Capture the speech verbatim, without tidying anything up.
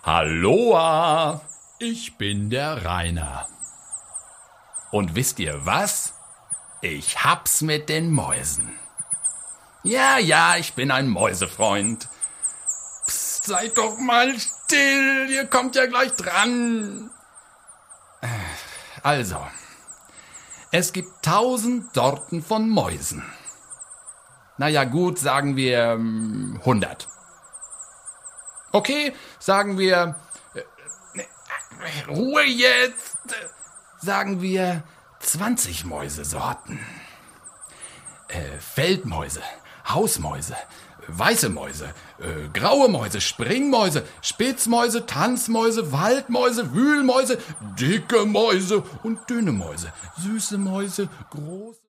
Halloa, ich bin der Rainer. Und wisst ihr was? Ich hab's mit den Mäusen. Ja, ja, ich bin ein Mäusefreund. Psst, seid doch mal still, ihr kommt ja gleich dran. Also, es gibt tausend Sorten von Mäusen. Na ja, gut, sagen wir ähm, hundert. Okay, sagen wir, äh, Ruhe jetzt, sagen wir zwanzig Mäusesorten. Äh, Feldmäuse, Hausmäuse, weiße Mäuse, äh, graue Mäuse, Springmäuse, Spitzmäuse, Tanzmäuse, Waldmäuse, Wühlmäuse, dicke Mäuse und dünne Mäuse, süße Mäuse, große...